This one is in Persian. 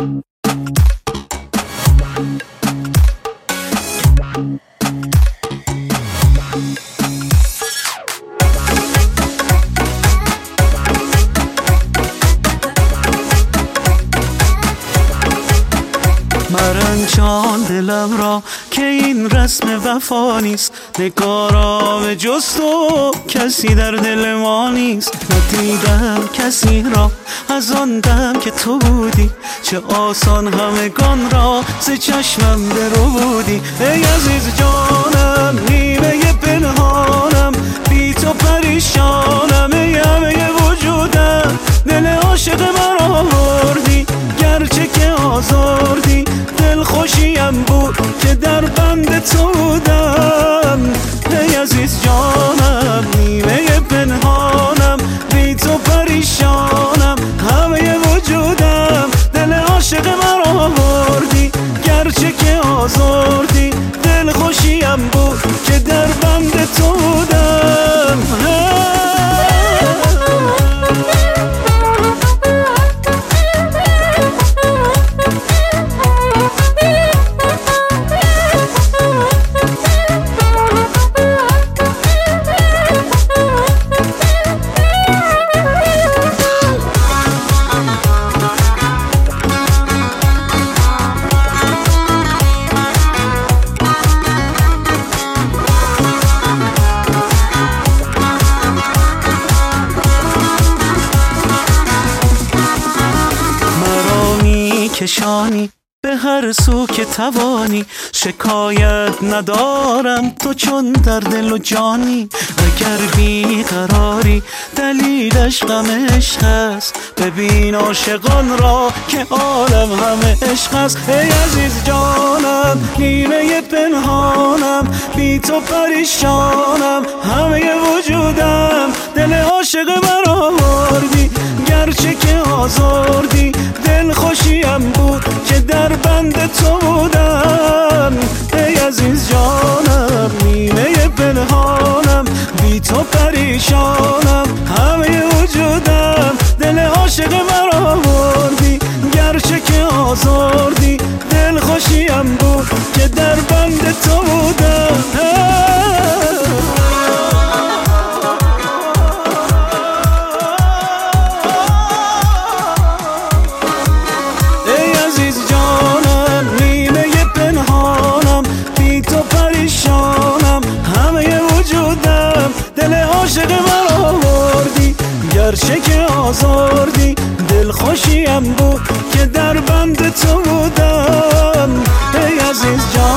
مرنجان دلم را که این رسم وفا نیست، نگارا به جز تو کسی در دل ما نیست. ندیدم کسی را از آن دم که تو بودی، چه آسان همگان را ز چشمم برو بودی. ای عزیز جانم نیمه پنهانم، بی تو پریشانم، ای همه وجودم دل عاشق مرا بردی. گرچه که آزردی دل خوشیم بود که در بند تو بودم. ای عزیز جانم نیمه پنهانم، بی تو پریشانم، همه وجودم دل عاشق مرا بردی. گرچه که آزردی دل خوشیم بود که در بند تو بودم. کشانی به هر سو که توانی، شکایت ندارم تو چون در دل و جانی. اگر بیقراری دلیلش غم عشق است، ببین عاشقان را که عالم همه عشق است. ای عزیز جانم نیمه پنهانم، بی تو پریشانم، همه وجودم دل عاشق مرا بردی. گرچه که آزردی دل خوشیم بود که در بند تو بودم. ای عزیز جانم نیمه پنهانم، بی تو پریشانم، همه وجودم دل عاشق مرا بردی. گرچه که آزردی دل خوشیم بود که در بند تو بودم. عاشق مرا بردی. گرچه که آزردی دل خوشیم بود که در بند تو بودم. ای عزیز جان